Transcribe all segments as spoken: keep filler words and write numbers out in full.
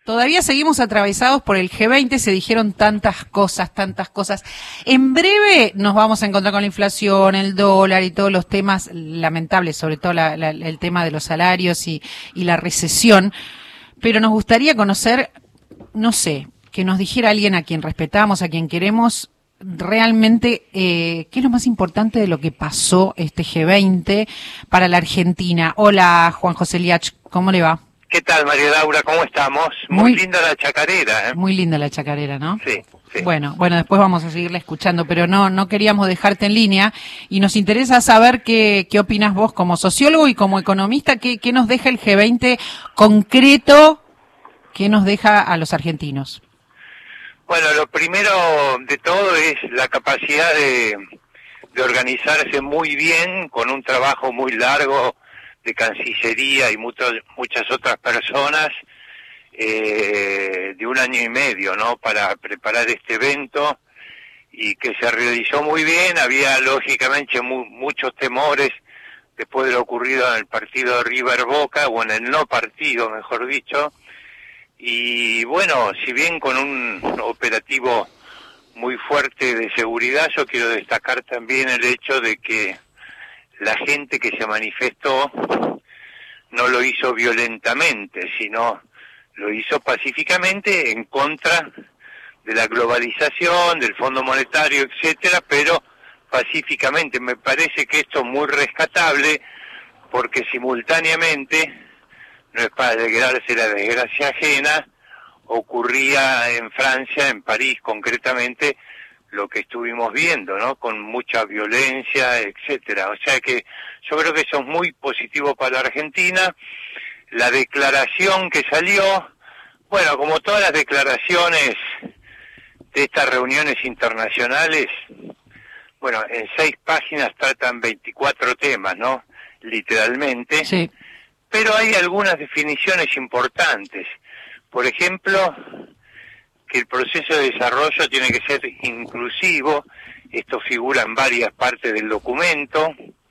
Todavía seguimos atravesados por el G veinte, se dijeron tantas cosas, tantas cosas. En breve nos vamos a encontrar con la inflación, el dólar y todos los temas lamentables, sobre todo la, la, el tema de los salarios y, y la recesión. Pero nos gustaría conocer, no sé, que nos dijera alguien a quien respetamos, a quien queremos, realmente eh, qué es lo más importante de lo que pasó este G veinte para la Argentina. Hola, Juan José Liach, ¿cómo le va? ¿Qué tal, María Laura? ¿Cómo estamos? Muy, muy linda la chacarera, ¿eh? Muy linda la chacarera, ¿no? Sí, sí. Bueno, bueno, después vamos a seguirla escuchando, pero no no queríamos dejarte en línea y nos interesa saber qué qué opinas vos como sociólogo y como economista, qué qué nos deja el G veinte concreto, qué nos deja a los argentinos. Bueno, lo primero de todo es la capacidad de, de organizarse muy bien, con un trabajo muy largo de Cancillería y muchas muchas otras personas, eh, de un año y medio, ¿no?, para preparar este evento, y que se realizó muy bien. Había lógicamente mu muchos temores después de lo ocurrido en el partido de River Boca, o en el no partido, mejor dicho, y bueno, si bien con un operativo muy fuerte de seguridad, yo quiero destacar también el hecho de que la gente que se manifestó no lo hizo violentamente, sino lo hizo pacíficamente en contra de la globalización, del Fondo Monetario, etcétera, pero pacíficamente. Me parece que esto es muy rescatable, porque simultáneamente, no es para alegrarse la desgracia ajena, ocurría en Francia, en París concretamente, lo que estuvimos viendo, ¿no?, con mucha violencia, etcétera. O sea que yo creo que eso es muy positivo para la Argentina. La declaración que salió, bueno, como todas las declaraciones de estas reuniones internacionales, bueno, en seis páginas tratan veinticuatro temas, ¿no?, literalmente. Sí. Pero hay algunas definiciones importantes. Por ejemplo, que el proceso de desarrollo tiene que ser inclusivo. Esto figura en varias partes del documento.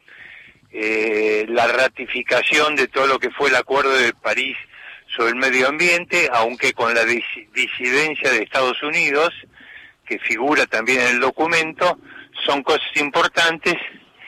Eh, la ratificación de todo lo que fue el Acuerdo de París sobre el medio ambiente, aunque con la dis disidencia de Estados Unidos, que figura también en el documento, son cosas importantes.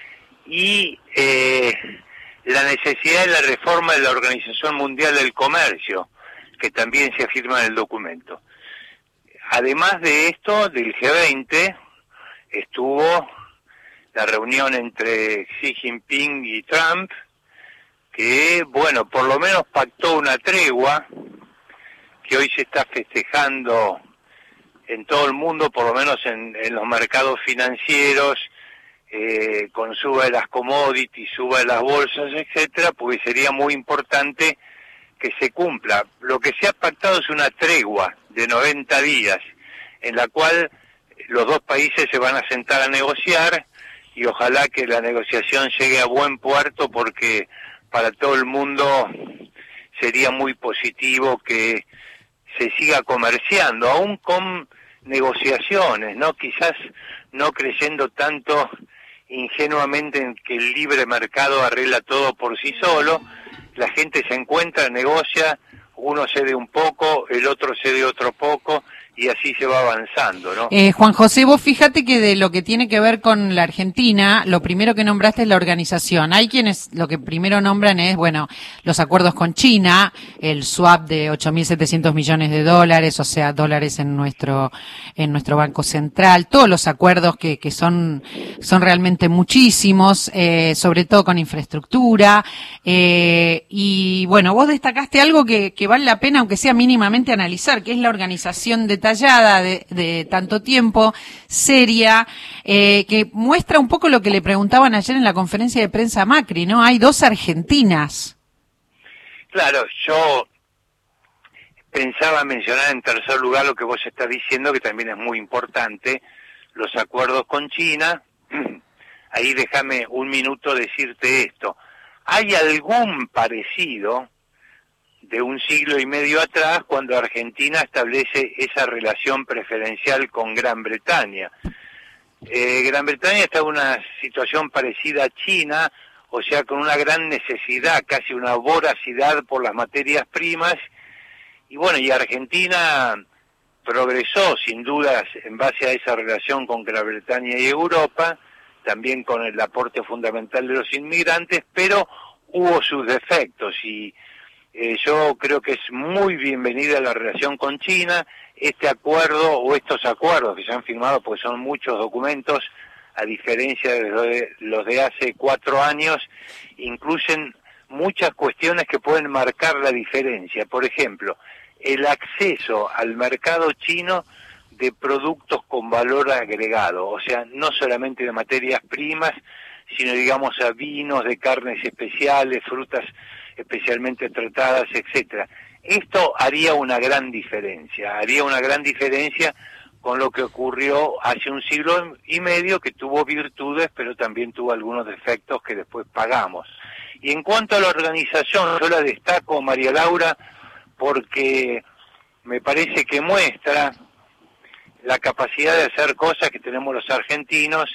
Y eh, la necesidad de la reforma de la Organización Mundial del Comercio, que también se afirma en el documento. Además de esto, del G veinte, estuvo la reunión entre Xi Jinping y Trump, que, bueno, por lo menos pactó una tregua, que hoy se está festejando en todo el mundo, por lo menos en, en los mercados financieros, eh, con suba de las commodities, suba de las bolsas, etcétera, porque sería muy importante que se cumpla. Lo que se ha pactado es una tregua de noventa días, en la cual los dos países se van a sentar a negociar, y ojalá que la negociación llegue a buen puerto, porque para todo el mundo sería muy positivo que se siga comerciando, aún con negociaciones, ¿no? Quizás no creyendo tanto ingenuamente en que el libre mercado arregla todo por sí solo. La gente se encuentra, negocia, uno cede un poco, el otro cede otro poco, y así se va avanzando, ¿no? Eh, Juan José, vos fíjate que de lo que tiene que ver con la Argentina, lo primero que nombraste es la organización. Hay quienes lo que primero nombran es, bueno, los acuerdos con China, el swap de ocho mil setecientos millones de dólares, o sea, dólares en nuestro en nuestro Banco Central, todos los acuerdos que que son son realmente muchísimos, eh, sobre todo con infraestructura, eh, y bueno, vos destacaste algo que que vale la pena, aunque sea mínimamente, analizar, que es la organización de detallada de, de tanto tiempo, seria, eh, que muestra un poco lo que le preguntaban ayer en la conferencia de prensa a Macri, ¿no? Hay dos Argentinas. Claro, yo pensaba mencionar en tercer lugar lo que vos estás diciendo, que también es muy importante, los acuerdos con China. Ahí déjame un minuto decirte esto. ¿Hay algún parecido de un siglo y medio atrás, cuando Argentina establece esa relación preferencial con Gran Bretaña? Eh, Gran Bretaña está en una situación parecida a China, o sea, con una gran necesidad, casi una voracidad por las materias primas, Y bueno, y Argentina progresó sin dudas en base a esa relación con Gran Bretaña y Europa, también con el aporte fundamental de los inmigrantes, pero hubo sus defectos y eh, yo creo que es muy bienvenida la relación con China. Este acuerdo o estos acuerdos que se han firmado, porque son muchos documentos, a diferencia de los de, los de hace cuatro años, incluyen muchas cuestiones que pueden marcar la diferencia. Por ejemplo, el acceso al mercado chino de productos con valor agregado, o sea, no solamente de materias primas, sino digamos a vinos, de carnes especiales, frutas especialmente tratadas, etcétera. Esto haría una gran diferencia, haría una gran diferencia con lo que ocurrió hace un siglo y medio, que tuvo virtudes, pero también tuvo algunos defectos que después pagamos. Y en cuanto a la organización, yo la destaco, María Laura, porque me parece que muestra la capacidad de hacer cosas que tenemos los argentinos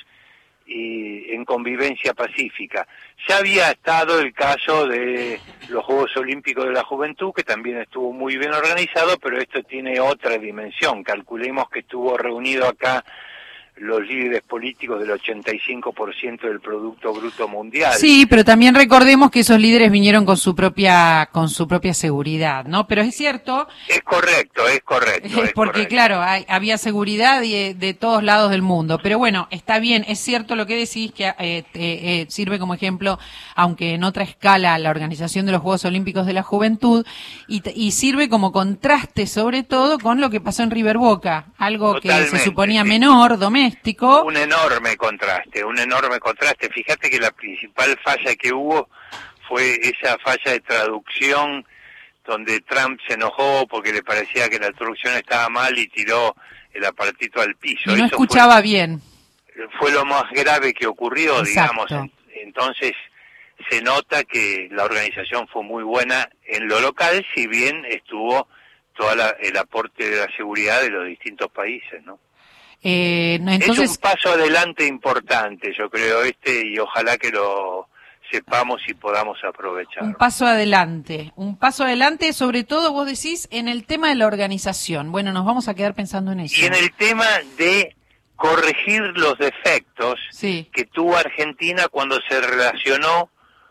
y en convivencia pacífica. Ya había estado el caso de los Juegos Olímpicos de la Juventud, que también estuvo muy bien organizado, pero esto tiene otra dimensión. Calculemos que estuvo reunido acá los líderes políticos del ochenta y cinco por ciento del Producto Bruto Mundial. Sí, pero también recordemos que esos líderes vinieron con su propia con su propia seguridad, ¿no? Pero es cierto. Es correcto, es correcto. Es porque correcto. claro, hay, había seguridad de, de todos lados del mundo. Pero bueno, está bien, es cierto lo que decís, que eh, eh, eh, sirve como ejemplo, aunque en otra escala, la organización de los Juegos Olímpicos de la Juventud, y, y sirve como contraste sobre todo con lo que pasó en River Boca, algo Totalmente, que se suponía sí. menor, doméstico. Un enorme contraste, un enorme contraste. Fíjate que la principal falla que hubo fue esa falla de traducción, donde Trump se enojó porque le parecía que la traducción estaba mal y tiró el aparatito al piso. Y no Eso escuchaba fue, bien. Fue lo más grave que ocurrió, Exacto. digamos. Entonces se nota que la organización fue muy buena en lo local, si bien estuvo todo el aporte de la seguridad de los distintos países, ¿no? Eh, no, entonces... Es un paso adelante importante, yo creo, este, y ojalá que lo sepamos y podamos aprovechar. Un paso adelante, un paso adelante, sobre todo vos decís, en el tema de la organización. Bueno, nos vamos a quedar pensando en eso. Y en el tema de corregir los defectos sí. que tuvo Argentina cuando se relacionó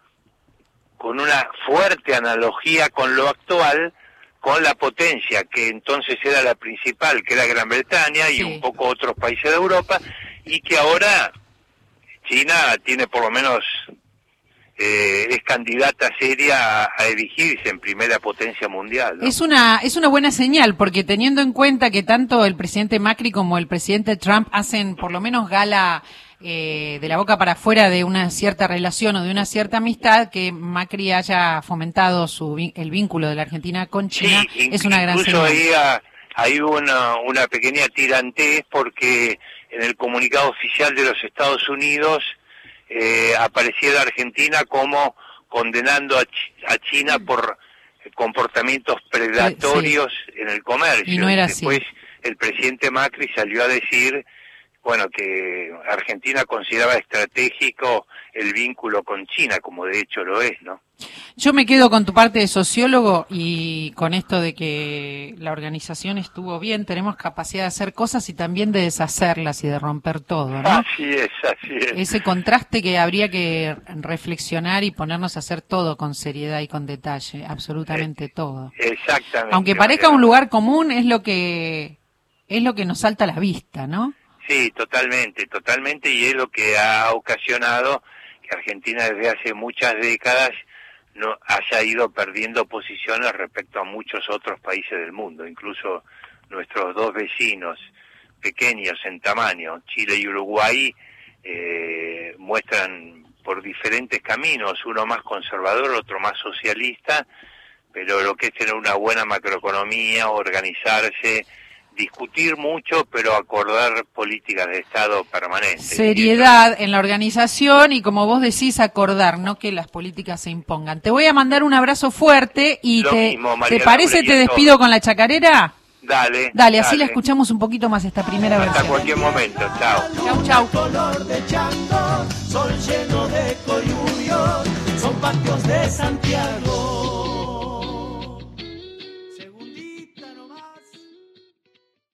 con una fuerte analogía con lo actual, con la potencia que entonces era la principal, que era Gran Bretaña y sí. un poco otros países de Europa, y que ahora China tiene por lo menos, eh, es candidata seria a, a erigirse en primera potencia mundial, ¿no? Es una, es una buena señal, porque teniendo en cuenta que tanto el presidente Macri como el presidente Trump hacen por lo menos gala Eh, de la boca para afuera de una cierta relación o de una cierta amistad, que Macri haya fomentado su el vínculo de la Argentina con China, sí, es una gran señal. Incluso ahí hay una, una pequeña tirantez, porque en el comunicado oficial de los Estados Unidos eh, aparecía la Argentina como condenando a, Ch a China por comportamientos predatorios sí. en el comercio. Y no era Después así. El presidente Macri salió a decir bueno, que Argentina consideraba estratégico el vínculo con China, como de hecho lo es, ¿no? Yo me quedo con tu parte de sociólogo y con esto de que la organización estuvo bien, tenemos capacidad de hacer cosas y también de deshacerlas y de romper todo, ¿no? Así es, así es. Ese contraste que habría que reflexionar y ponernos a hacer todo con seriedad y con detalle, absolutamente eh, todo. Exactamente. Aunque parezca un lugar común, es lo que es lo que nos salta a la vista, ¿no? Sí, totalmente, totalmente, y es lo que ha ocasionado que Argentina desde hace muchas décadas no haya ido perdiendo posiciones respecto a muchos otros países del mundo, incluso nuestros dos vecinos pequeños en tamaño, Chile y Uruguay, eh, muestran por diferentes caminos, uno más conservador, otro más socialista, pero lo que es tener una buena macroeconomía, organizarse, discutir mucho, pero acordar políticas de Estado permanentes. Seriedad en la organización y, como vos decís, acordar, no que las políticas se impongan. Te voy a mandar un abrazo fuerte y Lo te, mismo, María ¿te parece Laura, te despido con la chacarera? Dale. Dale, así dale. la escuchamos un poquito más esta primera Hasta versión. Hasta cualquier momento, chao. Chau, chau. Color de chango, sol lleno de coyuyos, son patios de Santiago.